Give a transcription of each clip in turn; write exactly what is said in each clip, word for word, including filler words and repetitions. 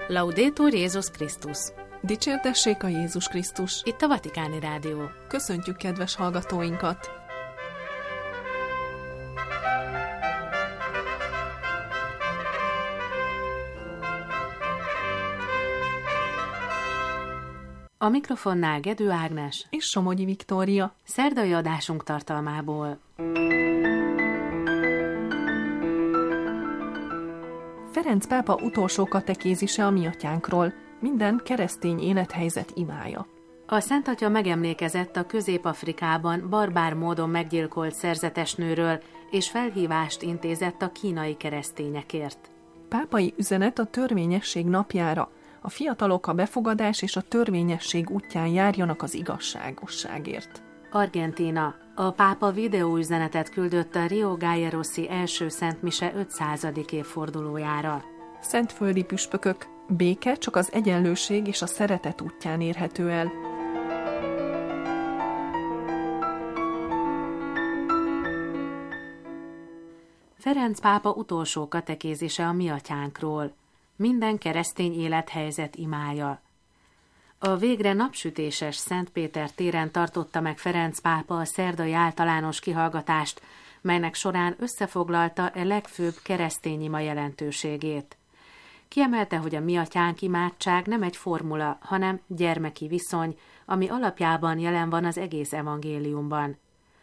Laudetur Jézus Krisztus! Dicsértessék a Jézus Krisztus! Itt a Vatikáni Rádió. Köszöntjük kedves hallgatóinkat! A mikrofonnál Gedő Ágnes és Somogyi Viktória. Szerdai adásunk tartalmából. Ferenc pápa utolsó katekézise a miatyánkról, minden keresztény élethelyzet imája. A Szent Atya megemlékezett a Közép-Afrikában barbár módon meggyilkolt szerzetesnőről, és felhívást intézett a kínai keresztényekért. Pápai üzenet a törvényesség napjára. A fiatalok a befogadás és a törvényesség útján járjanak az igazságosságért. Argentína. A pápa videóüzenetet küldött a Rio Gallerossi első szentmise ötszázadik évfordulójára. Szentföldi püspökök. Béke csak az egyenlőség és a szeretet útján érhető el. Ferenc pápa utolsó katekézise a miatyánkról. Minden keresztény élethelyzet imája. A végre napsütéses Szent Péter téren tartotta meg Ferenc pápa a szerdai általános kihallgatást, melynek során összefoglalta a legfőbb keresztény ima jelentőségét. Kiemelte, hogy a miatyánk imádság nem egy formula, hanem gyermeki viszony, ami alapjában jelen van az egész evangéliumban.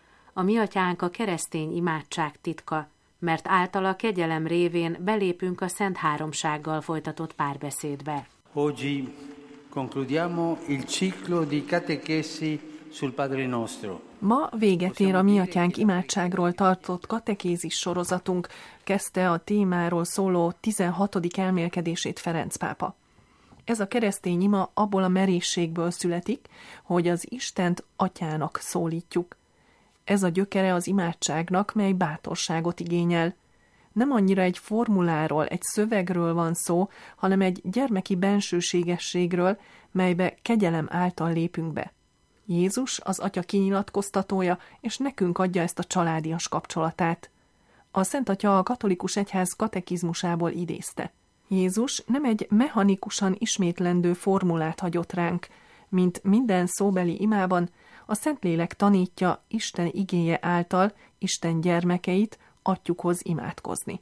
A miatyánk a keresztény imádság titka, mert általa kegyelem révén belépünk a Szent Háromsággal folytatott párbeszédbe. Oggi concludiamo il ciclo di catechesi sul Padre Nostro. Ma véget ér a miatyánk imádságról tartott katekézis sorozatunk, kezdte a témáról szóló tizenhatodik elmélkedését Ferenc pápa. Ez a keresztény ima abból a merészségből születik, hogy az Istent atyának szólítjuk. Ez a gyökere az imádságnak, mely bátorságot igényel. Nem annyira egy formuláról, egy szövegről van szó, hanem egy gyermeki bensőségességről, melybe kegyelem által lépünk be. Jézus az Atya kinyilatkoztatója, és nekünk adja ezt a családias kapcsolatát. A Szent Atya a katolikus egyház katekizmusából idézte. Jézus nem egy mechanikusan ismétlendő formulát hagyott ránk, mint minden szóbeli imában, a Szentlélek tanítja Isten igéje által Isten gyermekeit atyukhoz imádkozni.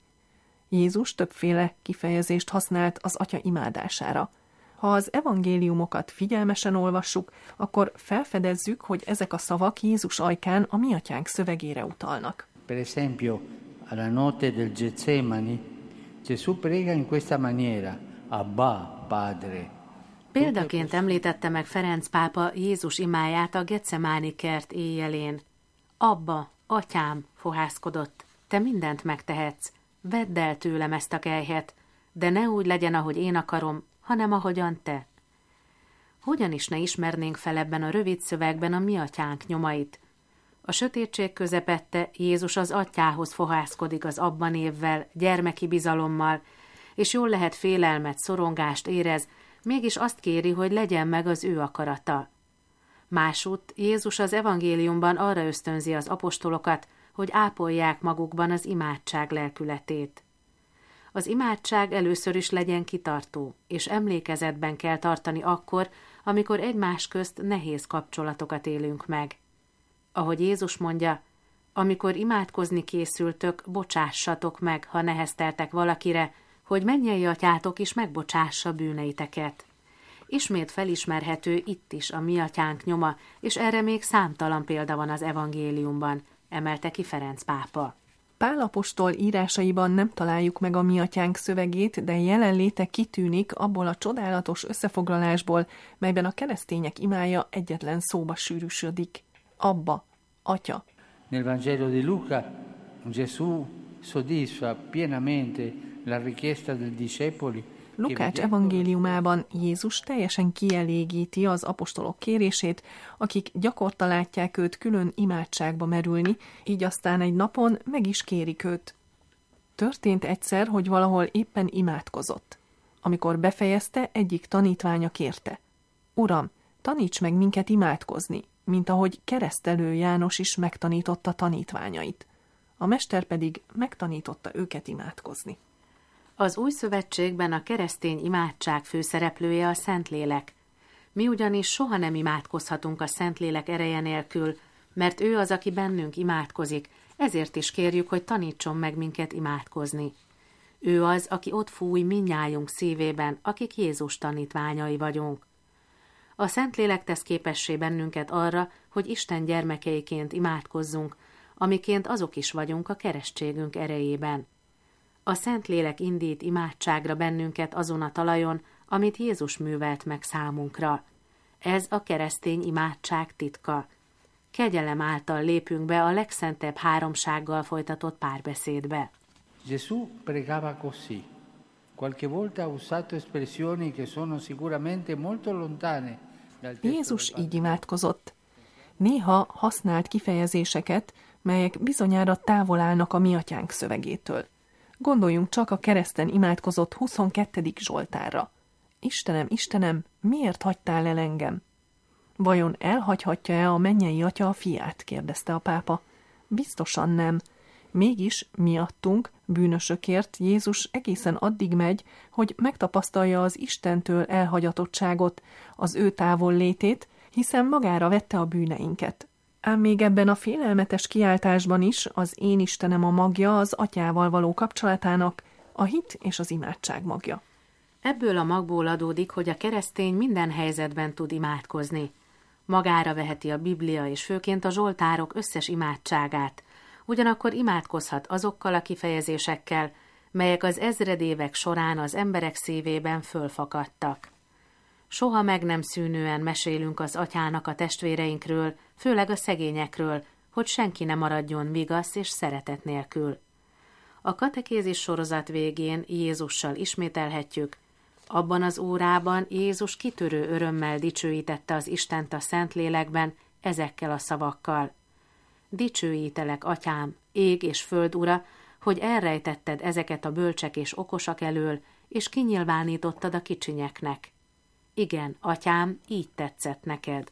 Jézus többféle kifejezést használt az Atya imádására. Ha az evangéliumokat figyelmesen olvassuk, akkor felfedezzük, hogy ezek a szavak Jézus ajkán a miatyánk szövegére utalnak. Per esempio, alla notte del Getsemani, Gesù prega in questa maniera: Abba, Padre. Példaként említette meg Ferenc pápa Jézus imáját a Getsemáni kert éjjelén. Abba, atyám, fohászkodott, te mindent megtehetsz, vedd el tőlem ezt a kelyhet, de ne úgy legyen, ahogy én akarom, hanem ahogyan te. Hogyan is ne ismernénk fel ebben a rövid szövegben a mi atyánk nyomait? A sötétség közepette Jézus az atyához fohászkodik az Abba névvel, gyermeki bizalommal, és jól lehet félelmet, szorongást érez, mégis azt kéri, hogy legyen meg az ő akarata. Másút Jézus az evangéliumban arra ösztönzi az apostolokat, hogy ápolják magukban az imádság lelkületét. Az imádság először is legyen kitartó, és emlékezetben kell tartani akkor, amikor egymás közt nehéz kapcsolatokat élünk meg. Ahogy Jézus mondja, amikor imádkozni készültök, bocsássatok meg, ha nehezteltek valakire, hogy mennyei atyátok is megbocsássa bűneiteket. Ismét felismerhető itt is a mi atyánk nyoma, és erre még számtalan példa van az evangéliumban, emelte ki Ferenc pápa. Pál apostol írásaiban nem találjuk meg a mi atyánk szövegét, de jelenléte kitűnik abból a csodálatos összefoglalásból, melyben a keresztények imája egyetlen szóba sűrűsödik. Abba, atya. Nel Vangelo di Luca, Gesù soddisfa pienamente la richiesta dei discepoli. Lukács evangéliumában Jézus teljesen kielégíti az apostolok kérését, akik gyakorta látják őt külön imádságba merülni, így aztán egy napon meg is kérik őt. Történt egyszer, hogy valahol éppen imádkozott. Amikor befejezte, egyik tanítványa kérte: Uram, taníts meg minket imádkozni, mint ahogy Keresztelő János is megtanította tanítványait. A mester pedig megtanította őket imádkozni. Az új szövetségben a keresztény imádság főszereplője a Szentlélek. Mi ugyanis soha nem imádkozhatunk a Szentlélek ereje nélkül, mert ő az, aki bennünk imádkozik, ezért is kérjük, hogy tanítson meg minket imádkozni. Ő az, aki ott fúj mindnyájunk szívében, akik Jézus tanítványai vagyunk. A Szentlélek tesz képessé bennünket arra, hogy Isten gyermekeiként imádkozzunk, amiként azok is vagyunk a keresztségünk erejében. A Szentlélek indít imádságra bennünket azon a talajon, amit Jézus művelt meg számunkra. Ez a keresztény imádság titka. Kegyelem által lépünk be a legszentebb háromsággal folytatott párbeszédbe. Gesù pregava così. Qualche volta ha usato espressioni che sono sicuramente molto lontane dal testo. Jézus így imádkozott. Néha használt kifejezéseket, melyek bizonyára távol állnak a mi atyánk szövegétől. Gondoljunk csak a kereszten imádkozott huszonkettedik Zsoltárra. Istenem, Istenem, miért hagytál el engem? Vajon elhagyhatja-e a mennyei atya a fiát? Kérdezte a pápa. Biztosan nem. Mégis miattunk, bűnösökért Jézus egészen addig megy, hogy megtapasztalja az Istentől elhagyatottságot, az ő távollétét, hiszen magára vette a bűneinket. Ám még ebben a félelmetes kiáltásban is az én Istenem a magja az atyával való kapcsolatának, a hit és az imádság magja. Ebből a magból adódik, hogy a keresztény minden helyzetben tud imádkozni. Magára veheti a Biblia és főként a zsoltárok összes imádságát, ugyanakkor imádkozhat azokkal a kifejezésekkel, melyek az ezredévek során az emberek szívében fölfakadtak. Soha meg nem szűnően mesélünk az atyának a testvéreinkről, főleg a szegényekről, hogy senki ne maradjon vigasz és szeretet nélkül. A katekézis sorozat végén Jézussal ismételhetjük: abban az órában Jézus kitörő örömmel dicsőítette az Istent a Szentlélekben ezekkel a szavakkal: dicsőítelek, atyám, ég és föld ura, hogy elrejtetted ezeket a bölcsek és okosak elől, és kinyilvánítottad a kicsinyeknek. Igen, atyám, így tetszett neked.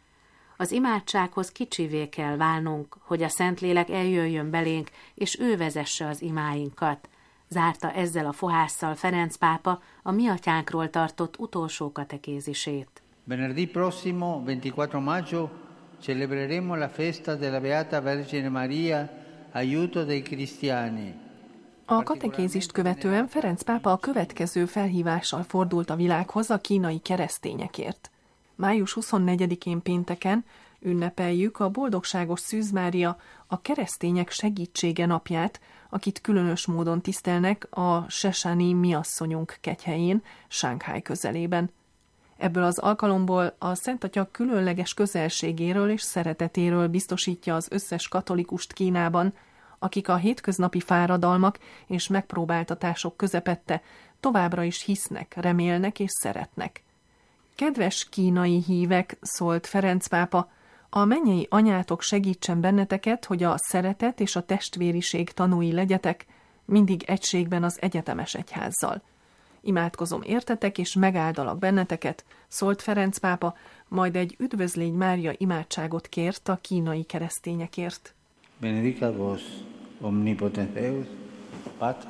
Az imádsághoz kicsivé kell válnunk, hogy a Szentlélek eljöjjön belénk, és ő vezesse az imáinkat. Zárta ezzel a fohásszal Ferenc pápa a mi atyánkról tartott utolsó katekézisét. Venerdì prossimo, ventiquattro maggio, celebreremo la festa della Beata Vergine Maria, aiuto dei cristiani. A katekézist követően Ferenc pápa a következő felhívással fordult a világhoz a kínai keresztényekért. május huszonnegyedikén pénteken ünnepeljük a boldogságos Szűz Mária, a keresztények segítsége napját, akit különös módon tisztelnek a Sesani miasszonyunk kegyhelyén, Shanghai közelében. Ebből az alkalomból a Szent Atya különleges közelségéről és szeretetéről biztosítja az összes katolikust Kínában, akik a hétköznapi fáradalmak és megpróbáltatások közepette továbbra is hisznek, remélnek és szeretnek. Kedves kínai hívek, szólt Ferenc pápa, a mennyei anyátok segítsen benneteket, hogy a szeretet és a testvériség tanúi legyetek, mindig egységben az egyetemes egyházzal. Imádkozom értetek és megáldalak benneteket, szólt Ferenc pápa, majd egy Üdvözlégy Mária imádságot kért a kínai keresztényekért. Benedicat vos omnipotens Deus, Pater,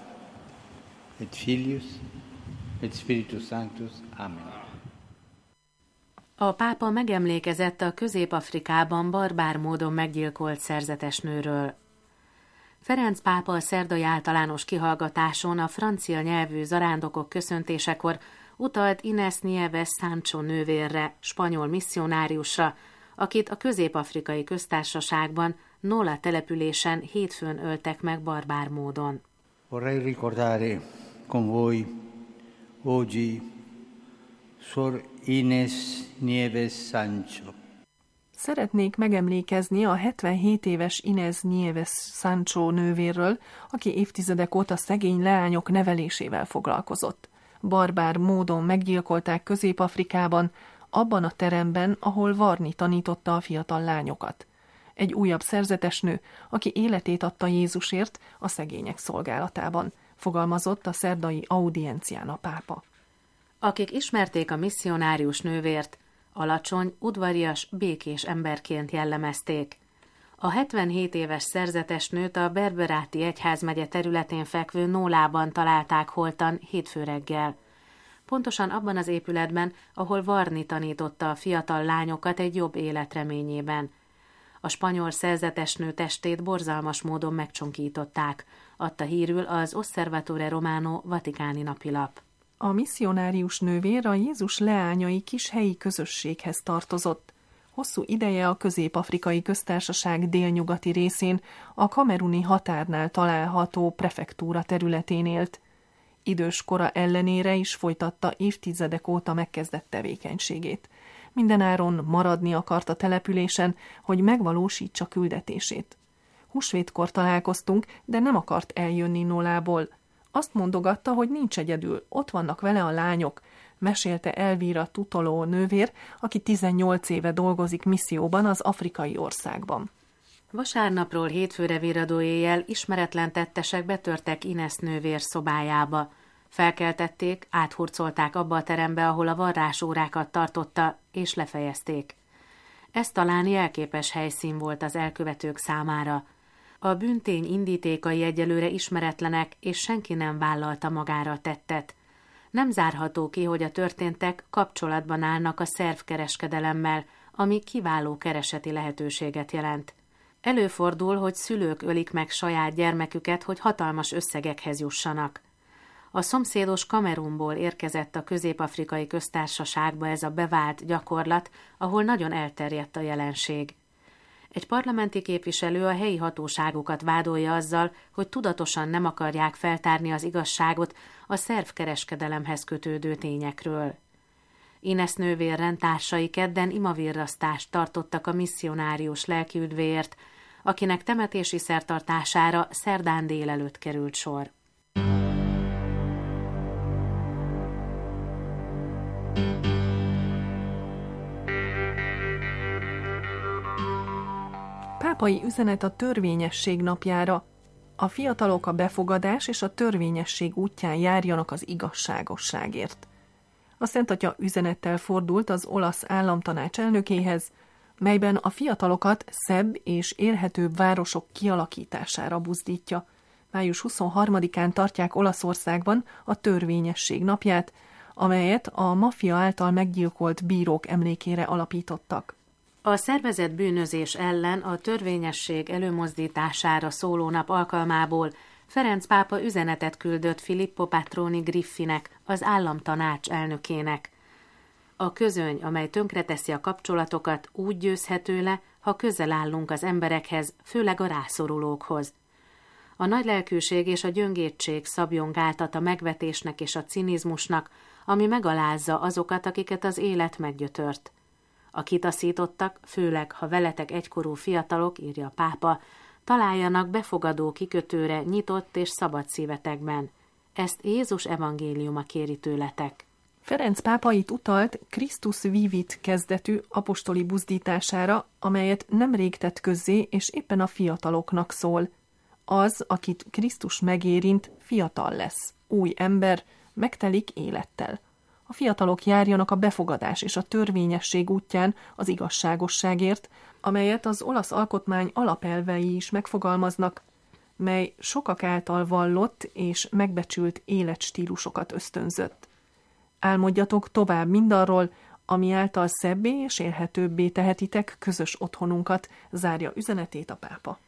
et Filius, et Spiritus Sanctus. Amen. A pápa megemlékezett a Közép-Afrikában barbár módon meggyilkolt szerzetesnőről. Ferenc pápa a szerdai általános kihallgatáson a francia nyelvű zarándokok köszöntésekor utalt Inés Nieves Sancho nővérre, spanyol misszionáriusra, akit a Közép-Afrikai Köztársaságban Nola településen hétfőn öltek meg barbár módon. Vorrei ricordare con voi oggi Sor Inés Nieves Sancho. Szeretnék megemlékezni a hetvenhét éves Inés Nieves Sancho nővérről, aki évtizedek óta szegény leányok nevelésével foglalkozott. Barbár módon meggyilkolták Közép-Afrikában, abban a teremben, ahol varni tanította a fiatal lányokat. Egy újabb szerzetesnő, aki életét adta Jézusért a szegények szolgálatában, fogalmazott a szerdai audiencián a pápa. Akik ismerték a misszionárius nővért, alacsony, udvarias, békés emberként jellemezték. A hetvenhét éves szerzetesnőt a Berberáti egyházmegye területén fekvő Nólában találták holtan hétfő reggel. Pontosan abban az épületben, ahol Varni tanította a fiatal lányokat egy jobb élet reményében. A spanyol szerzetesnő testét borzalmas módon megcsonkították, adta hírül az Osservatore Romano vatikáni napilap. A misszionárius nővér a Jézus leányai kis helyi közösséghez tartozott. Hosszú ideje a Közép-afrikai Köztársaság délnyugati részén, a kameruni határnál található prefektúra területén élt. Idős kora ellenére is folytatta évtizedek óta megkezdett tevékenységét. Mindenáron maradni akart a településen, hogy megvalósítsa küldetését. Húsvétkor találkoztunk, de nem akart eljönni Nólából. Azt mondogatta, hogy nincs egyedül, ott vannak vele a lányok, mesélte Elvira Tutoló nővér, aki tizennyolc éve dolgozik misszióban az afrikai országban. Vasárnapról hétfőre virradó éjjel ismeretlen tettesek betörtek Ines nővér szobájába. Felkeltették, áthurcolták abba a terembe, ahol a varrásórákat tartotta, és lefejezték. Ez talán jelképes helyszín volt az elkövetők számára. A bűntény indítékai egyelőre ismeretlenek, és senki nem vállalta magára a tettet. Nem zárható ki, hogy a történtek kapcsolatban állnak a szervkereskedelemmel, ami kiváló kereseti lehetőséget jelent. Előfordul, hogy szülők ölik meg saját gyermeküket, hogy hatalmas összegekhez jussanak. A szomszédos Kamerunból érkezett a Közép-afrikai Köztársaságba ez a bevált gyakorlat, ahol nagyon elterjedt a jelenség. Egy parlamenti képviselő a helyi hatóságokat vádolja azzal, hogy tudatosan nem akarják feltárni az igazságot a szervkereskedelemhez kötődő tényekről. Ines nővér rendtársai kedden imavirrasztást tartottak a misszionárius lelkiüdvéért, akinek temetési szertartására szerdán délelőtt került sor. Pápai üzenet a törvényesség napjára. A fiatalok a befogadás és a törvényesség útján járjanak az igazságosságért. A Szent Atya üzenettel fordult az olasz államtanács elnökéhez, melyben a fiatalokat szebb és élhetőbb városok kialakítására buzdítja. május huszonharmadikán tartják Olaszországban a törvényesség napját, amelyet a maffia által meggyilkolt bírók emlékére alapítottak. A szervezett bűnözés ellen a törvényesség előmozdítására szóló nap alkalmából Ferenc pápa üzenetet küldött Filippo Patroni Griffinek, az államtanács elnökének. A közöny, amely tönkreteszi a kapcsolatokat, úgy győzhető le, ha közel állunk az emberekhez, főleg a rászorulókhoz. A nagylelkűség és a gyöngétség szabjongáltat a megvetésnek és a cinizmusnak, ami megalázza azokat, akiket az élet meggyötört. A kitaszítottak, főleg ha veletek egykorú fiatalok, írja a pápa, találjanak befogadó kikötőre nyitott és szabad szívetekben. Ezt Jézus evangéliuma kéri tőletek. Ferenc pápa itt utalt Christus Vivit kezdetű apostoli buzdítására, amelyet nemrég tett közzé, és éppen a fiataloknak szól. Az, akit Krisztus megérint, fiatal lesz, új ember, megtelik élettel. A fiatalok járjanak a befogadás és a törvényesség útján az igazságosságért, amelyet az olasz alkotmány alapelvei is megfogalmaznak, mely sokak által vallott és megbecsült életstílusokat ösztönzött. Álmodjatok tovább mindarról, ami által szebbé és élhetőbbé tehetitek közös otthonunkat, zárja üzenetét a pápa.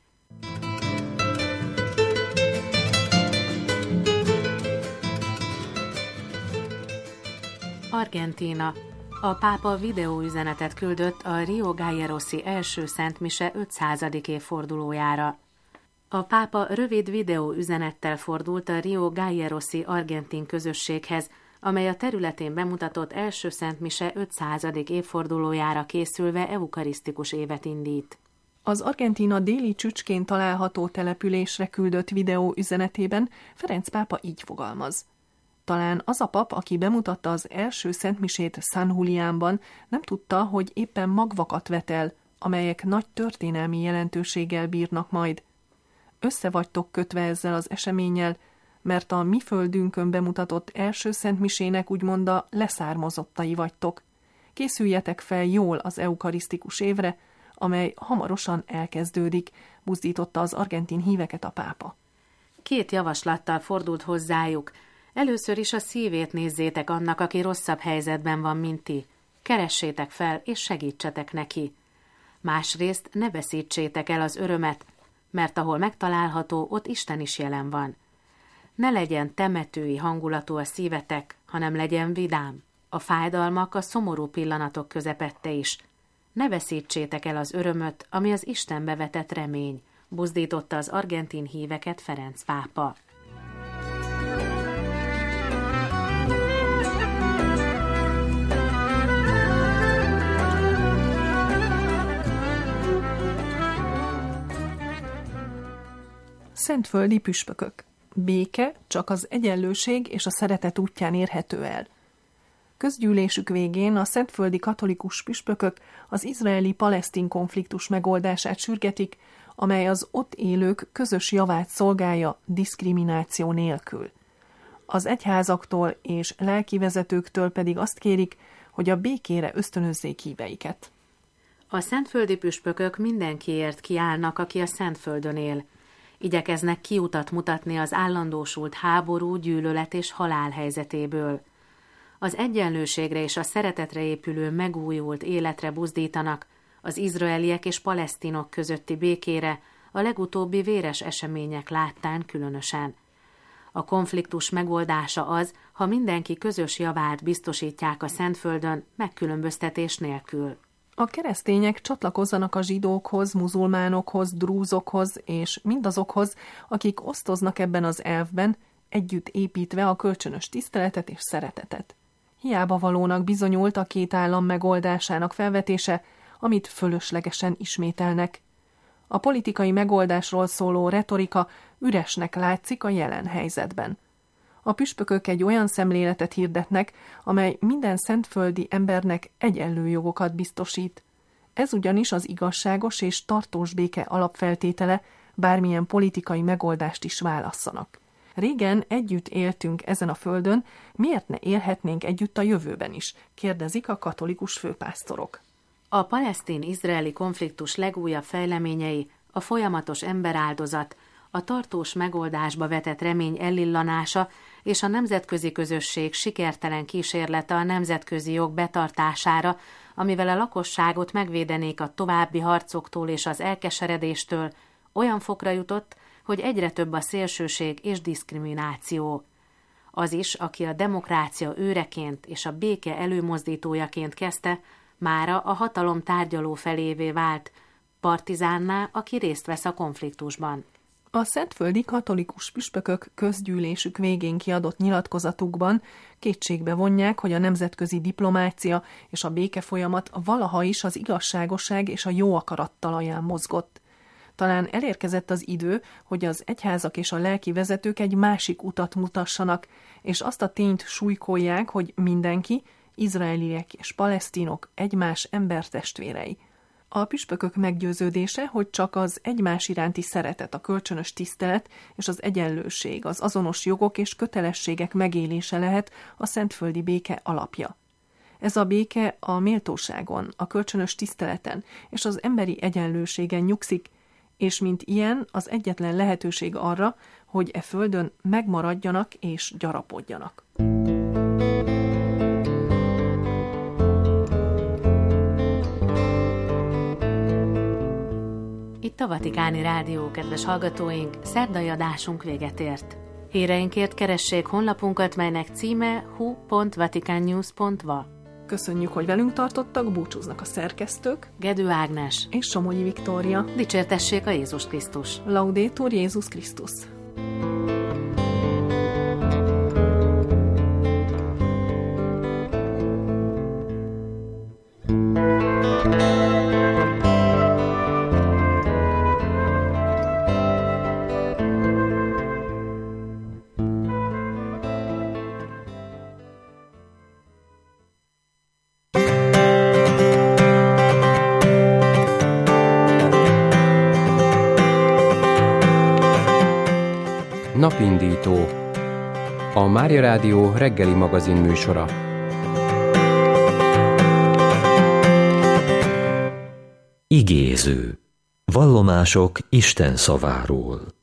Argentína. A pápa videóüzenetet küldött a Rio Gallerossi első szentmise ötszázadik évfordulójára. A pápa rövid videóüzenettel fordult a Rio Gallerossi argentin közösséghez, amely a területén bemutatott első szentmise ötszázadik évfordulójára készülve eukarisztikus évet indít. Az Argentína déli csücskén található településre küldött videóüzenetében Ferenc pápa így fogalmaz. Talán az a pap, aki bemutatta az első szentmisét San Juliánban, nem tudta, hogy éppen magvakat vetel, amelyek nagy történelmi jelentőséggel bírnak majd. Össze vagytok kötve ezzel az eseménnyel, mert a mi földünkön bemutatott első szentmisének úgymond a leszármazottai vagytok. Készüljetek fel jól az eukarisztikus évre, amely hamarosan elkezdődik, buzdította az argentin híveket a pápa. Két javaslattal fordult hozzájuk. Először is a szívét nézzétek annak, aki rosszabb helyzetben van, mint ti. Keressétek fel, és segítsetek neki. Másrészt ne veszítsétek el az örömet, mert ahol megtalálható, ott Isten is jelen van. Ne legyen temetői hangulatú a szívetek, hanem legyen vidám. A fájdalmak a szomorú pillanatok közepette is. Ne veszítsétek el az örömöt, ami az Istenbe vetett remény, buzdította az argentin híveket Ferenc pápa. Szentföldi püspökök. Béke csak az egyenlőség és a szeretet útján érhető el. Közgyűlésük végén a szentföldi katolikus püspökök az izraeli-palesztin konfliktus megoldását sürgetik, amely az ott élők közös javát szolgálja diszkrimináció nélkül. Az egyházaktól és lelkivezetőktől pedig azt kérik, hogy a békére ösztönözzék híveiket. A szentföldi püspökök mindenkiért kiállnak, aki a Szentföldön él. Igyekeznek kiutat mutatni az állandósult háború, gyűlölet és halál helyzetéből. Az egyenlőségre és a szeretetre épülő megújult életre buzdítanak, az izraeliek és palesztinok közötti békére, a legutóbbi véres események láttán különösen. A konfliktus megoldása az, ha mindenki közös javát biztosítják a Szentföldön, megkülönböztetés nélkül. A keresztények csatlakozzanak a zsidókhoz, muzulmánokhoz, drúzokhoz és mindazokhoz, akik osztoznak ebben az elvben, együtt építve a kölcsönös tiszteletet és szeretetet. Hiába valónak bizonyult a két állam megoldásának felvetése, amit fölöslegesen ismételnek. A politikai megoldásról szóló retorika üresnek látszik a jelen helyzetben. A püspökök egy olyan szemléletet hirdetnek, amely minden szentföldi embernek egyenlő jogokat biztosít. Ez ugyanis az igazságos és tartós béke alapfeltétele, bármilyen politikai megoldást is válasszanak. Régen együtt éltünk ezen a földön, miért ne élhetnénk együtt a jövőben is? Kérdezik a katolikus főpásztorok. A palesztin-izraeli konfliktus legújabb fejleményei, a folyamatos emberáldozat, a tartós megoldásba vetett remény ellillanása és a nemzetközi közösség sikertelen kísérlete a nemzetközi jog betartására, amivel a lakosságot megvédenék a további harcoktól és az elkeseredéstől, olyan fokra jutott, hogy egyre több a szélsőség és diszkrimináció. Az is, aki a demokrácia őreként és a béke előmozdítójaként kezdte, mára a hatalom tárgyaló felévé vált, partizánná, aki részt vesz a konfliktusban. A szentföldi katolikus püspökök közgyűlésük végén kiadott nyilatkozatukban kétségbe vonják, hogy a nemzetközi diplomácia és a békefolyamat valaha is az igazságosság és a jó akarat talaján mozgott. Talán elérkezett az idő, hogy az egyházak és a lelki vezetők egy másik utat mutassanak, és azt a tényt súlykolják, hogy mindenki, izraeliek és palesztinok egymás embertestvérei. A püspökök meggyőződése, hogy csak az egymás iránti szeretet, a kölcsönös tisztelet és az egyenlőség, az azonos jogok és kötelességek megélése lehet a szentföldi béke alapja. Ez a béke a méltóságon, a kölcsönös tiszteleten és az emberi egyenlőségen nyugszik, és mint ilyen az egyetlen lehetőség arra, hogy e földön megmaradjanak és gyarapodjanak. Itt a Vatikáni Rádió, kedves hallgatóink, szerdai adásunk véget ért. Híreinkért keressék honlapunkat, melynek címe hu pont vaticannews pont va. Köszönjük, hogy velünk tartottak, búcsúznak a szerkesztők, Gedő Ágnes és Somogyi Viktória. Dicsértessék a Jézus Krisztus! Laudetur Jézus Krisztus! Napindító, a Mária Rádió reggeli magazin műsora. Igéző. Vallomások Isten szaváról.